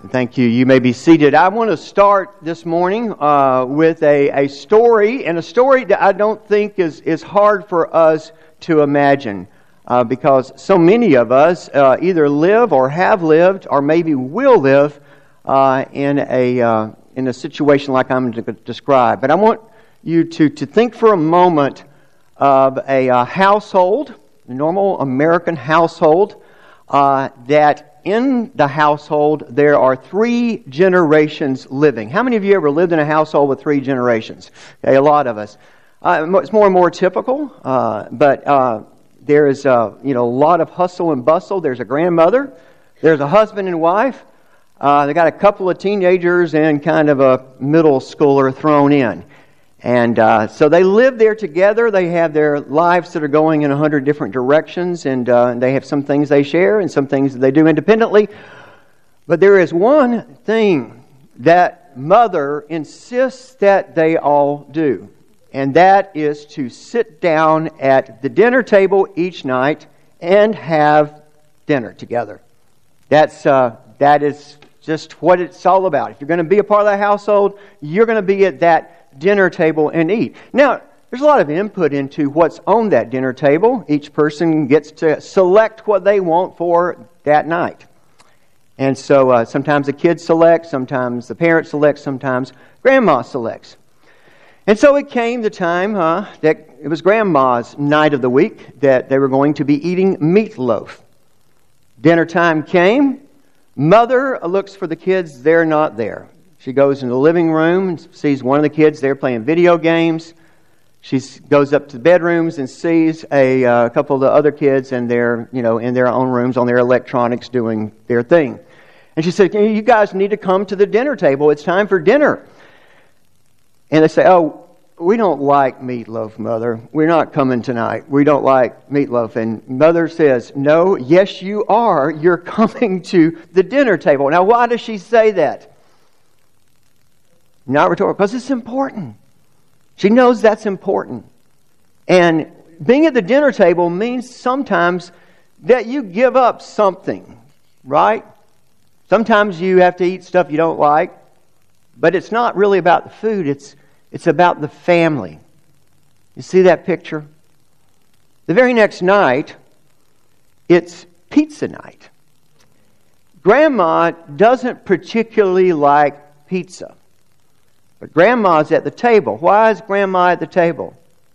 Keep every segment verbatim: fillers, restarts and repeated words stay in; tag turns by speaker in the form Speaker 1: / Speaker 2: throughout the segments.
Speaker 1: Thank you. You may be seated. I want to start this morning uh, with a, a story, and a story that I don't think is, is hard for us to imagine uh, because so many of us uh, either live or have lived or maybe will live uh, in a uh, in a situation like I'm going to describe. But I want you to, to think for a moment of a uh, household, a normal American household, uh, that in the household, there are three generations living. How many of you ever lived in a household with three generations? Okay, a lot of us. Uh, it's more and more typical, uh, but uh, there is uh, you know a lot of hustle and bustle. There's a grandmother, there's a husband and wife. Uh, they got a couple of teenagers and kind of a middle schooler thrown in. And uh, so they live there together. They have their lives that are going in a hundred different directions, and uh, they have some things they share and some things that they do independently. But there is one thing that mother insists that they all do, and that is to sit down at the dinner table each night and have dinner together. That's uh, that is just what it's all about. If you're going to be a part of that household, you're going to be at that dinner table and eat. Now, there's a lot of input into what's on that dinner table. Each person gets to select what they want for that night. And so uh, sometimes the kids select, sometimes the parents select, sometimes grandma selects. And so it came the time uh, that it was grandma's night of the week that they were going to be eating meatloaf. Dinner time came. Mother looks for the kids. They're not there. She goes in the living room and sees one of the kids there playing video games. She goes up to the bedrooms and sees a uh, couple of the other kids in their, you know, in their own rooms on their electronics doing their thing. And she said, "You guys need to come to the dinner table. It's time for dinner." And they say, "Oh, we don't like meatloaf, Mother. We're not coming tonight. We don't like meatloaf." And Mother says, "No, yes you are. You're coming to the dinner table." Now, why does she say that? Not rhetorical, because it's important. She knows that's important. And being at the dinner table means sometimes that you give up something, right? Sometimes you have to eat stuff you don't like, but it's not really about the food, it's it's about the family. You see that picture? The very next night, it's pizza night. Grandma doesn't particularly like pizza. But Grandma's at the table. Why is Grandma at the table?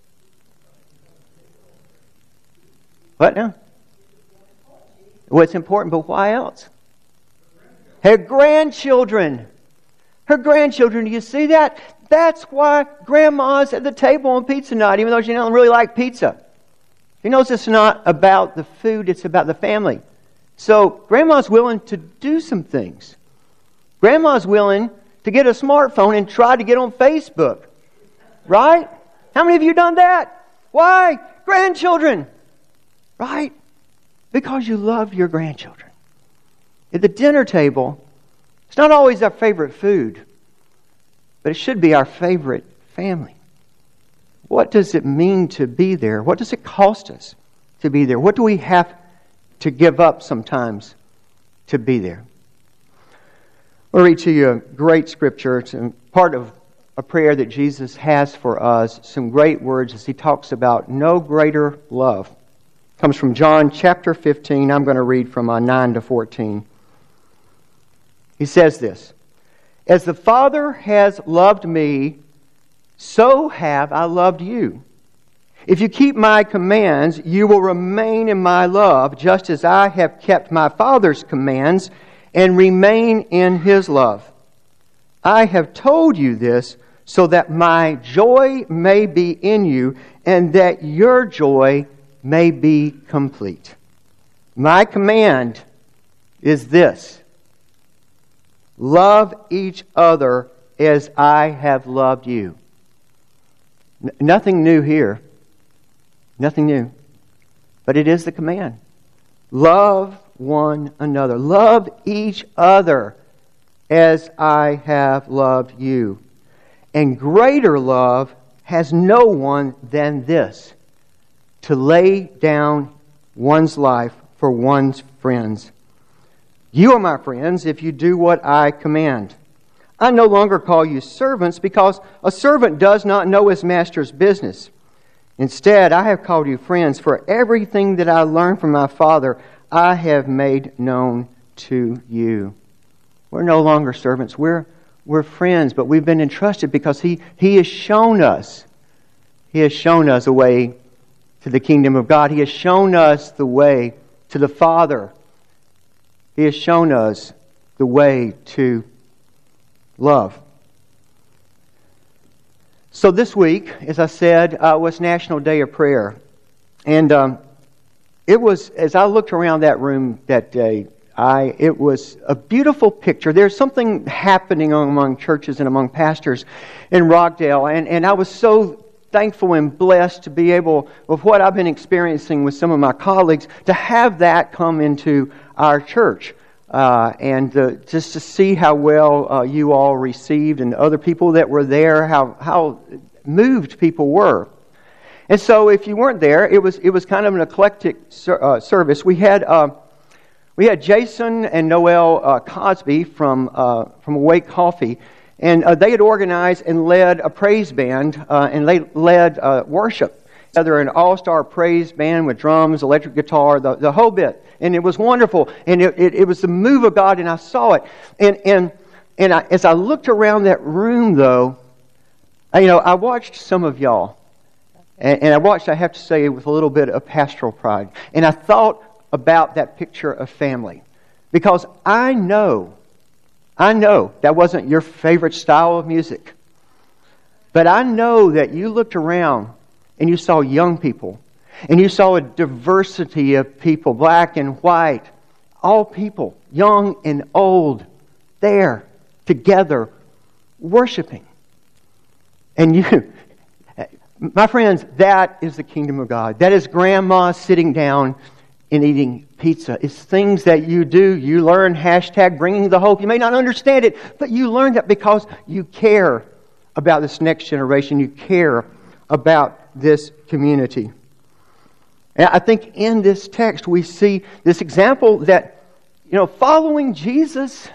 Speaker 1: What now? Well, it's important, but why else? Her grandchildren. Her grandchildren. Do you see that? That's why Grandma's at the table on pizza night, even though she doesn't really like pizza. She knows it's not about the food, it's about the family. So Grandma's willing to do some things. Grandma's willing to get a smartphone and try to get on Facebook. Right? How many of you done that? Why? Grandchildren. Right? Because you love your grandchildren. At the dinner table, it's not always our favorite food, but it should be our favorite family. What does it mean to be there? What does it cost us to be there? What do we have to give up sometimes to be there? I'll read to you a great scripture. It's part of a prayer that Jesus has for us. Some great words as He talks about no greater love. It comes from John chapter fifteen. I'm going to read from uh, nine to fourteen. He says this, "As the Father has loved me, so have I loved you. If you keep my commands, you will remain in my love, just as I have kept my Father's commands and remain in His love. I have told you this so that my joy may be in you and that your joy may be complete. My command is this: love each other as I have loved you." N- nothing new here. Nothing new. But it is the command. Love one another. Love each other as I have loved you. And greater love has no one than this, to lay down one's life for one's friends. You are my friends if you do what I command. I no longer call you servants because a servant does not know his master's business. Instead, I have called you friends, for everything that I learned from my Father, I have made known to you. We're no longer servants. We're, we're friends, but we've been entrusted because He, He has shown us. He has shown us a way to the kingdom of God. He has shown us the way to the Father. He has shown us the way to love. So this week, as I said, uh, was National Day of Prayer. And um, it was, as I looked around that room that day, I it was a beautiful picture. There's something happening among churches and among pastors in Rockdale. And, and I was so thankful and blessed to be able, with what I've been experiencing with some of my colleagues, to have that come into our church. Uh, and uh, just to see how well uh, you all received, and other people that were there, how how moved people were. And so, if you weren't there, it was it was kind of an eclectic ser- uh, service. We had uh, we had Jason and Noel uh, Cosby from uh, from Awake Coffee, and uh, they had organized and led a praise band, uh, and they led uh, worship. They're an all-star praise band with drums, electric guitar, the, the whole bit. And it was wonderful. And it, it, it was the move of God, and I saw it. And and and I, as I looked around that room, though, I, you know, I watched some of y'all. And, and I watched, I have to say, with a little bit of pastoral pride. And I thought about that picture of family. Because I know, I know that wasn't your favorite style of music. But I know that you looked around and you saw young people. And you saw a diversity of people, black and white. All people, young and old, there, together, worshiping. And you, my friends, that is the kingdom of God. That is grandma sitting down and eating pizza. It's things that you do. You learn hashtag bringing the hope. You may not understand it, but you learn that because you care about this next generation. You care about this community. And I think in this text we see this example that, you know, following Jesus,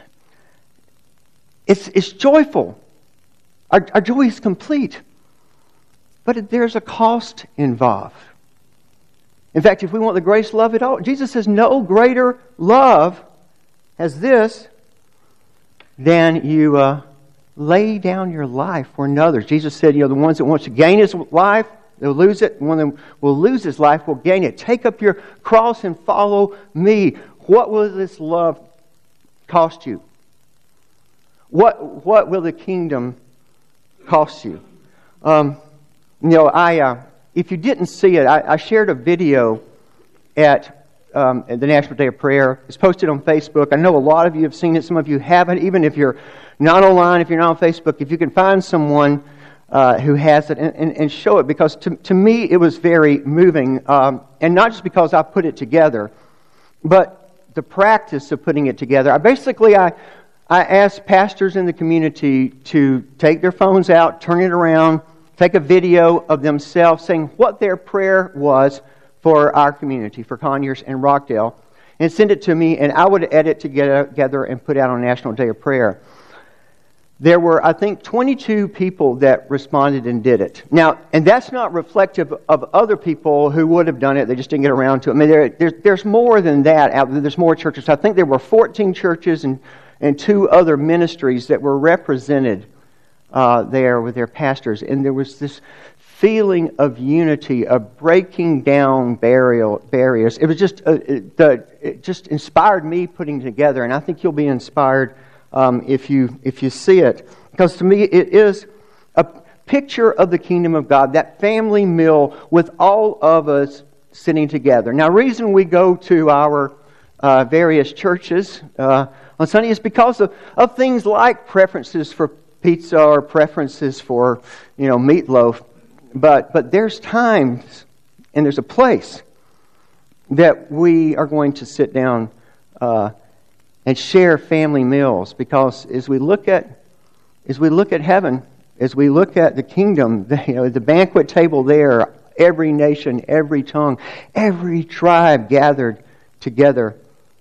Speaker 1: it's, it's joyful. Our, our joy is complete. But there's a cost involved. In fact, if we want the greatest love at all, Jesus says no greater love as this than you uh, lay down your life for another. Jesus said, you know, the ones that want to gain his life, they'll lose it. One of them will lose his life, will gain it. Take up your cross and follow me. What will this love cost you? What what will the kingdom cost you? Um, you know, I uh, if you didn't see it, I, I shared a video at, um, at the National Day of Prayer. It's posted on Facebook. I know a lot of you have seen it. Some of you haven't. Even if you're not online, if you're not on Facebook, if you can find someone Uh, who has it, and, and, and show it, because to, to me it was very moving, um, and not just because I put it together, but the practice of putting it together. I basically I I asked pastors in the community to take their phones out, turn it around, take a video of themselves saying what their prayer was for our community, for Conyers and Rockdale, and send it to me, and I would edit together and put out on National Day of Prayer. There were, I think, twenty-two people that responded and did it. Now, and that's not reflective of other people who would have done it. They just didn't get around to it. I mean, there, there's, there's more than that out there. There's more churches. I think there were fourteen churches and, and two other ministries that were represented uh, there with their pastors. And there was this feeling of unity, of breaking down burial, barriers. It was just, uh, it, the, it just inspired me putting it together. And I think you'll be inspired Um, if you if you see it. Because to me it is a picture of the kingdom of God, that family meal with all of us sitting together. Now, the reason we go to our uh, various churches uh, on Sunday is because of, of things like preferences for pizza or preferences for, you know, meatloaf. But but there's times and there's a place that we are going to sit down uh and share family meals, because as we look at as we look at heaven, as we look at the kingdom, the, you know, the banquet table there, every nation, every tongue, every tribe gathered together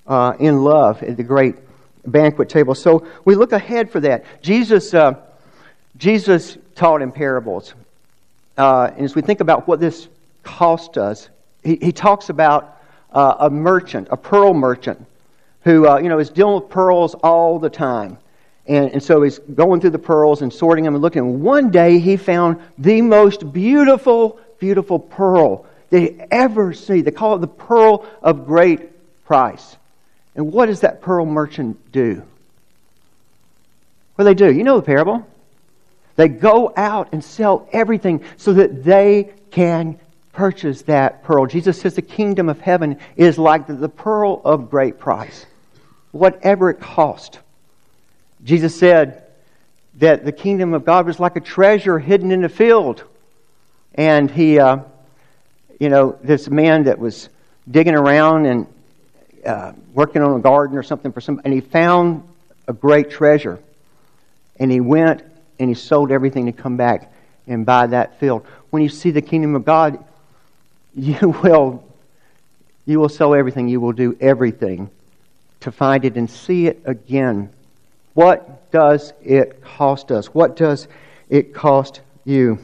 Speaker 1: uh, in love at the great banquet table. So we look ahead for that. Jesus, uh, Jesus taught in parables. Uh, and as we think about what this cost us, he, he talks about uh, a merchant, a pearl merchant, who uh, you know is dealing with pearls all the time. And, and so he's going through the pearls and sorting them and looking. And one day he found the most beautiful, beautiful pearl that he ever see. They call it the pearl of great price. And what does that pearl merchant do? What do they do? You know the parable. They go out and sell everything so that they can purchase that pearl. Jesus says the kingdom of heaven is like the, the pearl of great price. Whatever it cost. Jesus said that the kingdom of God was like a treasure hidden in the field. And he, uh, you know, this man that was digging around and uh, working on a garden or something for some, and he found a great treasure. And he went and he sold everything to come back and buy that field. When you see the kingdom of God, you will, you will sell everything. You will do everything to find it and see it again. What does it cost us? What does it cost you?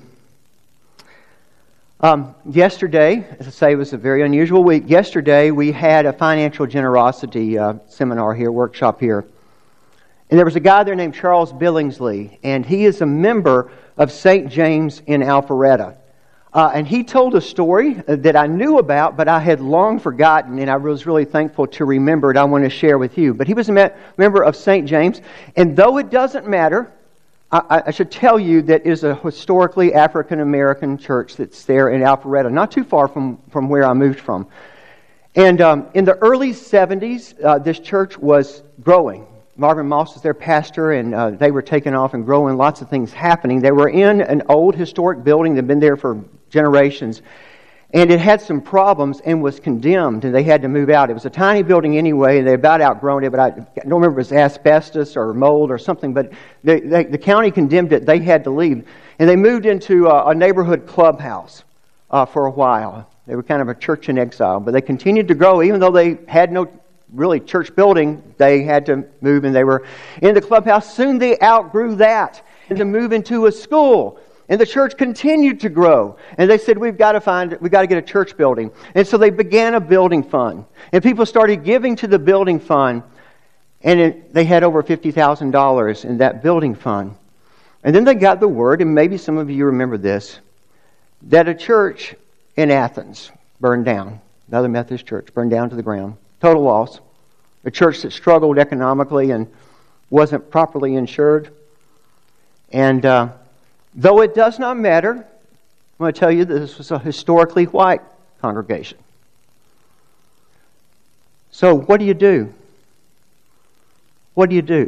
Speaker 1: Um, yesterday, as I say, it was a very unusual week. Yesterday, we had a financial generosity uh, seminar here, workshop here. And there was a guy there named Charles Billingsley, and he is a member of Saint James in Alpharetta. Uh, and he told a story that I knew about, but I had long forgotten, and I was really thankful to remember it. I want to share with you. But he was a member of Saint James, and though it doesn't matter, I, I should tell you that it is a historically African-American church that's there in Alpharetta, not too far from, from where I moved from. And um, in the early seventies, uh, this church was growing. Marvin Moss was their pastor, and uh, they were taking off and growing, lots of things happening. They were in an old historic building that had been there for generations, and it had some problems and was condemned, and they had to move out. It was a tiny building anyway, and they about outgrown it, but I don't remember if it was asbestos or mold or something, but they, they, the county condemned it. They had to leave, and they moved into a, a neighborhood clubhouse uh, for a while. They were kind of a church in exile, but they continued to grow, even though they had no really church building. They had to move, and they were in the clubhouse. Soon they outgrew that and to move into a school. And the church continued to grow. And they said, we've got to find, we've got to get a church building. And so they began a building fund. And people started giving to the building fund. And it, they had over fifty thousand dollars in that building fund. And then they got the word, and maybe some of you remember this, that a church in Athens burned down. Another Methodist church burned down to the ground. Total loss. A church that struggled economically and wasn't properly insured. And uh, though it does not matter, I'm going to tell you that this was a historically white congregation. So what do you do? What do you do?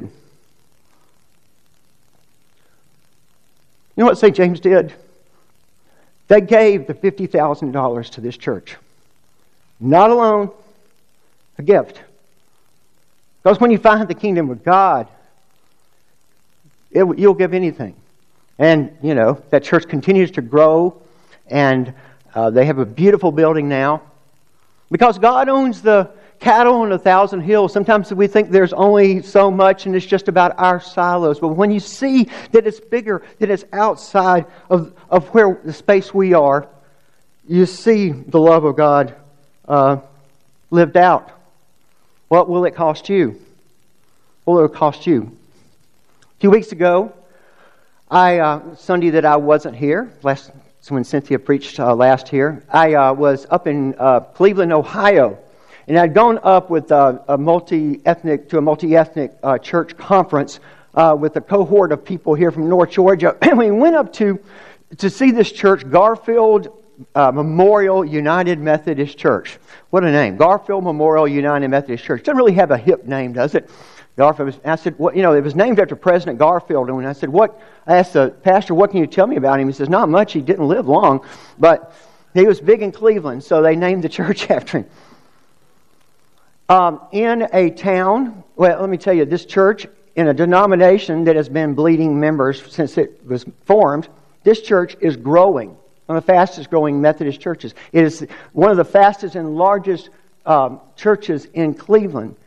Speaker 1: You know what Saint James did? They gave the fifty thousand dollars to this church. Not alone. A gift. Because when you find the kingdom of God, it, you'll give anything. And, you know, that church continues to grow, and uh, they have a beautiful building now. Because God owns the cattle on a thousand hills. Sometimes we think there's only so much, and it's just about our silos. But when you see that it's bigger, that it's outside of, of where the space we are, you see the love of God uh, lived out. What will it cost you? What will it cost you? A few weeks ago, I uh, Sunday that I wasn't here, last when Cynthia preached uh, last here, I uh, was up in uh, Cleveland, Ohio, and I'd gone up with uh, a multi-ethnic to a multi-ethnic uh, church conference uh, with a cohort of people here from North Georgia, and we went up to to see this church, Garfield uh, Memorial United Methodist Church. What a name. Garfield Memorial United Methodist Church. Doesn't really have a hip name, does it? Garfield. I said, what, you know, it was named after President Garfield. And when I said, what, I asked the pastor, what can you tell me about him? He says, not much. He didn't live long, but he was big in Cleveland, so they named the church after him. Um, in a town, well, let me tell you, this church, in a denomination that has been bleeding members since it was formed, this church is growing. One of the fastest growing Methodist churches. It is one of the fastest and largest um, churches in Cleveland.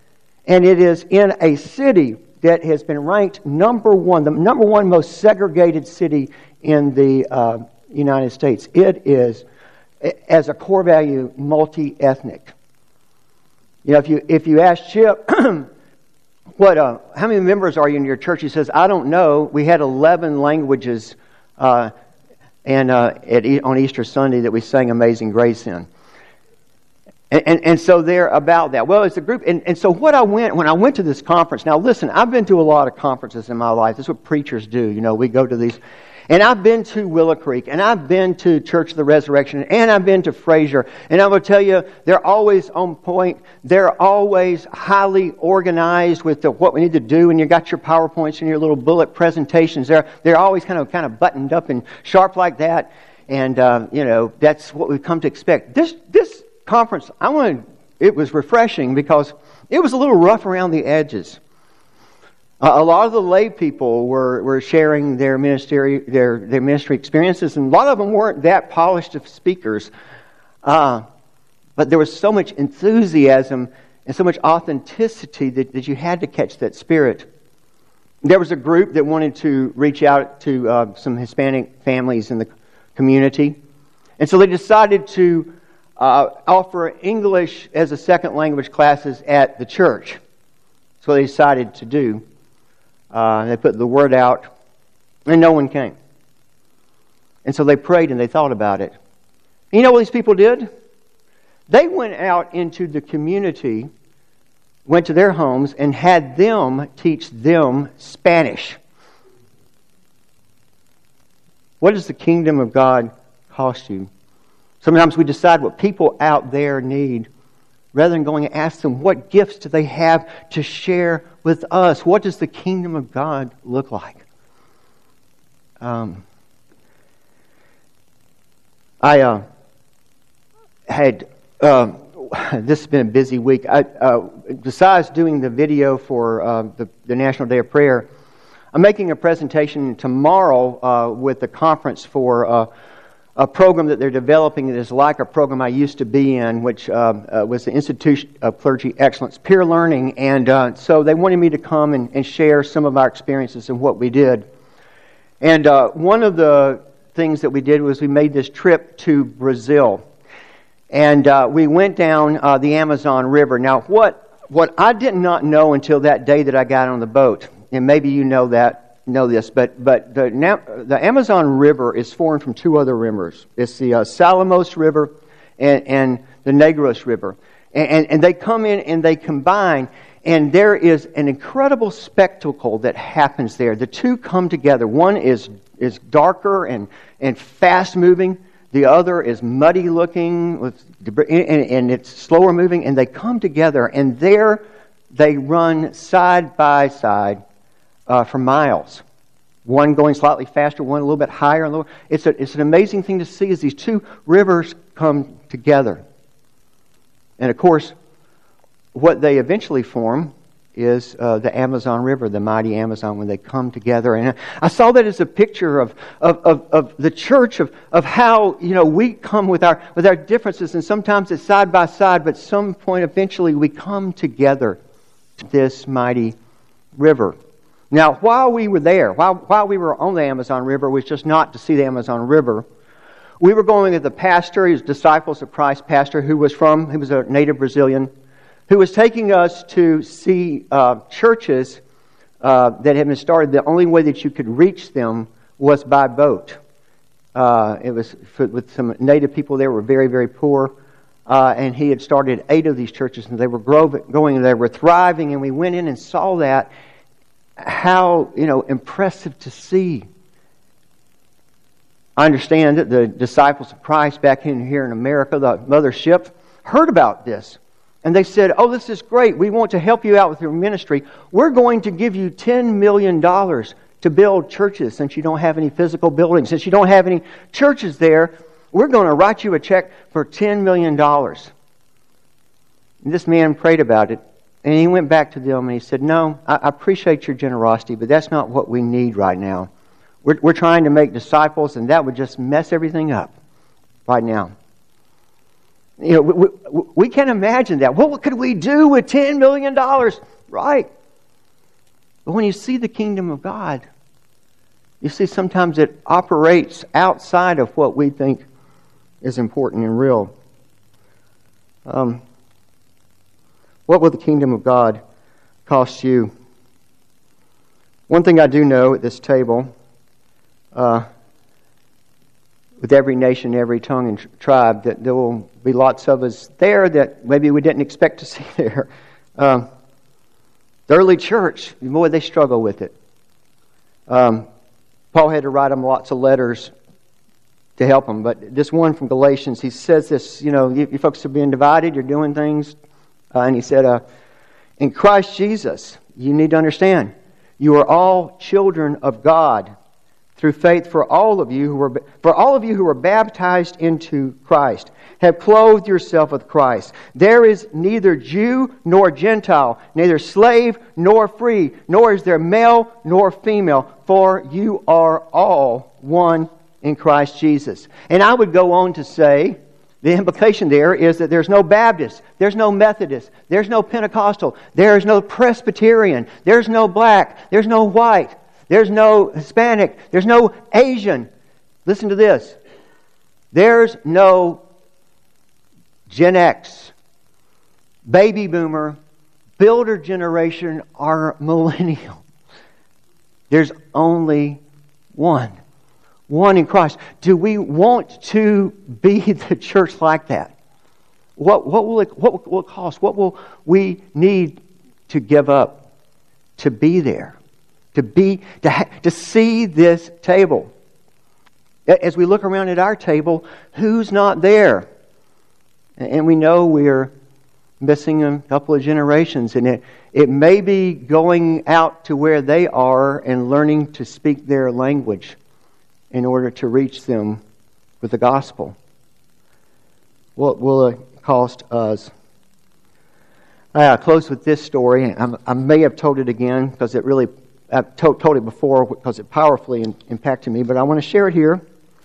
Speaker 1: And it is in a city that has been ranked number one, the number one most segregated city in the uh, United States. It is, as a core value, multi-ethnic. You know, if you if you ask Chip, what uh, how many members are you in your church? He says, I don't know. We had eleven languages, uh, and uh, at, on Easter Sunday that we sang Amazing Grace in. And, and and so they're about that. Well, it's a group. And, and so what I went, when I went to this conference, now listen, I've been to a lot of conferences in my life. This is what preachers do. You know, we go to these. And I've been to Willow Creek, and I've been to Church of the Resurrection, and I've been to Fraser. And I will tell you, they're always on point. They're always highly organized with the, what we need to do. And you got your PowerPoints and your little bullet presentations. They're, they're always kind of kind of buttoned up and sharp like that. And, uh, you know, that's what we've come to expect. This this conference, I wanted, it was refreshing because it was a little rough around the edges. Uh, a lot of the lay people were, were sharing their ministry their their ministry experiences, and a lot of them weren't that polished of speakers. Uh, but there was so much enthusiasm and so much authenticity that, that you had to catch that spirit. There was a group that wanted to reach out to uh, some Hispanic families in the community, and so they decided to Uh, offer English as a second language classes at the church. That's what they decided to do. Uh, they put the word out, and no one came. And so they prayed and they thought about it. And you know what these people did? They went out into the community, went to their homes, and had them teach them Spanish. What does the kingdom of God cost you? Sometimes we decide what people out there need rather than going and ask them, what gifts do they have to share with us? What does the kingdom of God look like? Um, I uh, had, uh, this has been a busy week. I, uh, besides doing the video for uh, the, the National Day of Prayer, I'm making a presentation tomorrow uh, with the conference for Uh, a program that they're developing that is like a program I used to be in, which uh, uh, was the Institute of Clergy Excellence, peer learning. And uh, so they wanted me to come and, and share some of our experiences and what we did. And uh, one of the things that we did was we made this trip to Brazil. And uh, we went down uh, the Amazon River. Now, what, what I did not know until that day that I got on the boat, and maybe you know that, know this, but but the the Amazon River is formed from two other rivers. It's the uh, Salamos River and, and the Negros River, and, and and they come in and they combine, and there is an incredible spectacle that happens there. The two come together. One is is darker and and fast moving. The other is muddy looking with and, and it's slower moving, and they come together, and there they run side by side. Uh, for miles. One going slightly faster, one a little bit higher and lower. It's, a, it's an amazing thing to see as these two rivers come together. And of course, what they eventually form is uh, the Amazon River, the mighty Amazon, when they come together. And I saw that as a picture of, of, of, of the church, of, of how, you know, we come with our with our differences, and sometimes it's side by side, but at some point eventually we come together to this mighty river. Now, while we were there, while while we were on the Amazon River, was just not to see the Amazon River. We were going with the pastor, he was Disciples of Christ pastor, who was from, he was a native Brazilian, who was taking us to see uh, churches uh, that had been started. The only way that you could reach them was by boat. Uh, it was for, with some native people there were very, very poor. Uh, and he had started eight of these churches, and they were growing, they were thriving, and we went in and saw that. How, you know, impressive to see. I understand that the Disciples of Christ back in here in America, the mothership, heard about this. And they said, oh, this is great. We want to help you out with your ministry. We're going to give you ten million dollars to build churches since you don't have any physical buildings. Since you don't have any churches there, we're going to write you a check for ten million dollars. And this man prayed about it. And he went back to them and he said, no, I appreciate your generosity, but that's not what we need right now. We're, we're trying to make disciples, and that would just mess everything up right now. You know, we, we, we can't imagine that. What could we do with ten million dollars? right. But when you see the kingdom of God, you see sometimes it operates outside of what we think is important and real. Um, what will the kingdom of God cost you? One thing I do know at this table, uh, with every nation, every tongue and tribe, that there will be lots of us there that maybe we didn't expect to see there. Um, the early church, boy, they struggle with it. Um, Paul had to write them lots of letters to help them. But this one from Galatians, he says this, you know, you, you folks are being divided, you're doing things. Uh, and he said, uh, in Christ Jesus, you need to understand, you are all children of God through faith. For all of you who were for all of you who were baptized into Christ have clothed yourself with Christ. There is neither Jew nor Gentile, neither slave nor free, nor is there male nor female, for you are all one in Christ Jesus. And I would go on to say, the implication there is that there's no Baptist, there's no Methodist, there's no Pentecostal, there's no Presbyterian, there's no black, there's no white, there's no Hispanic, there's no Asian. Listen to this. There's no Gen X, baby boomer, builder generation, or millennial. There's only one. One in Christ. Do we want to be the church like that? What, what will it what will it cost? What will we need to give up to be there? To be to ha- to see this table. As we look around at our table, who's not there? And we know we're missing a couple of generations, and it it may be going out to where they are and learning to speak their language in order to reach them with the gospel. What will it cost us? I'll close with this story. I'm, I may have told it again because it really, I've told, told it before because it powerfully in, impacted me, but I want to share it here.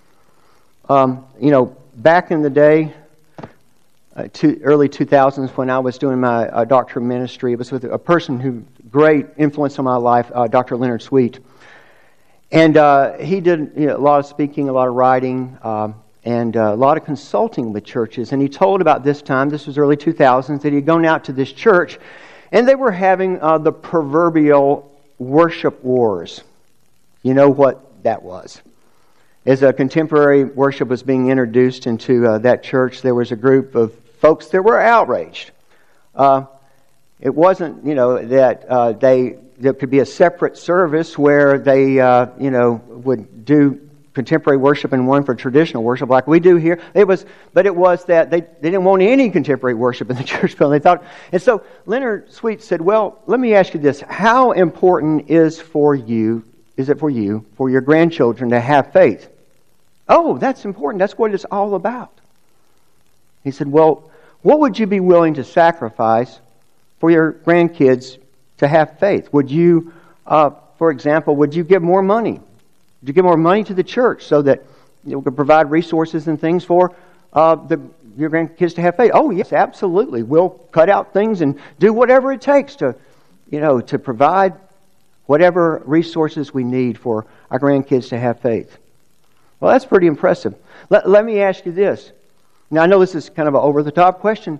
Speaker 1: Um, you know, back in the day, uh, two, early two thousands, when I was doing my uh, doctoral ministry, it was with a person who great influence on my life, uh, Doctor Leonard Sweet. And uh, he did you know, a lot of speaking, a lot of writing, um, and uh, a lot of consulting with churches. And he told about this time, this was early two thousands, that he had gone out to this church, and they were having uh, the proverbial worship wars. You know what that was. As a contemporary worship was being introduced into uh, that church, there was a group of folks that were outraged. Uh, it wasn't, you know, that uh, they... There could be a separate service where they, uh, you know, would do contemporary worship and one for traditional worship, like we do here. It was, but it was that they, they didn't want any contemporary worship in the church building. They thought, and so Leonard Sweet said, "Well, let me ask you this: how important is for you? Is it for you, for your grandchildren, to have faith?" "Oh, that's important. That's what it's all about." He said, "Well, what would you be willing to sacrifice for your grandkids to have faith? Would you, uh, for example, would you give more money? Would you give more money to the church so that you could provide resources and things for uh, the, your grandkids to have faith?" "Oh, yes, absolutely. We'll cut out things and do whatever it takes to, you know, to provide whatever resources we need for our grandkids to have faith." Well, that's pretty impressive. Let, let me ask you this. Now, I know this is kind of an over-the-top question,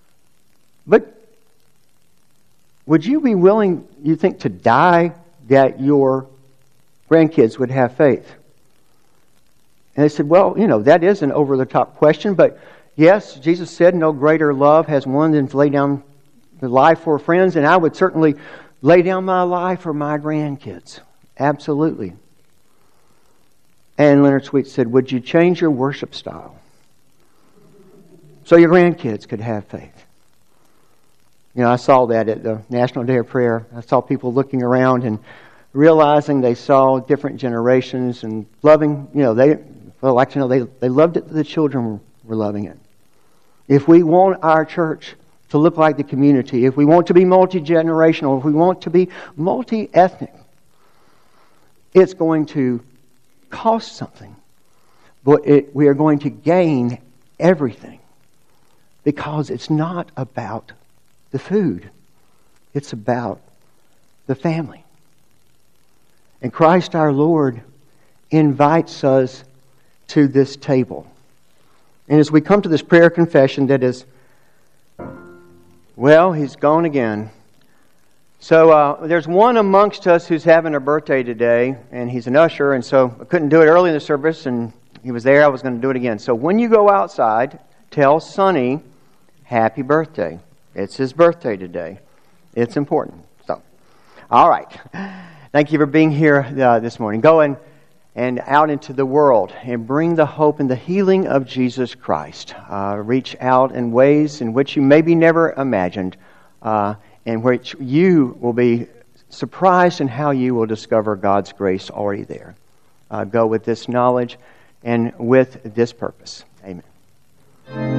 Speaker 1: but would you be willing, you think, to die that your grandkids would have faith? And they said, "Well, you know, that is an over-the-top question, but yes, Jesus said no greater love has one than to lay down the life for friends, and I would certainly lay down my life for my grandkids." Absolutely. And Leonard Sweet said, "Would you change your worship style so your grandkids could have faith?" You know, I saw that at the National Day of Prayer. I saw people looking around and realizing they saw different generations and loving, you know, they, well, like, you know, they, they loved it, the children were loving it. If we want our church to look like the community, if we want to be multi-generational, if we want to be multi-ethnic, it's going to cost something. But it, we are going to gain everything because it's not about the food. It's about the family. And Christ our Lord invites us to this table. And as we come to this prayer confession that is, well, he's gone again. So uh, there's one amongst us who's having a birthday today, and he's an usher, and so I couldn't do it early in the service, and he was there, I was going to do it again. So when you go outside, tell Sonny, happy birthday. It's his birthday today. It's important. So, all right. Thank you for being here uh, this morning. Go and, and out into the world and bring the hope and the healing of Jesus Christ. Uh, reach out in ways in which you maybe never imagined, uh, in which you will be surprised in how you will discover God's grace already there. Uh, go with this knowledge and with this purpose. Amen.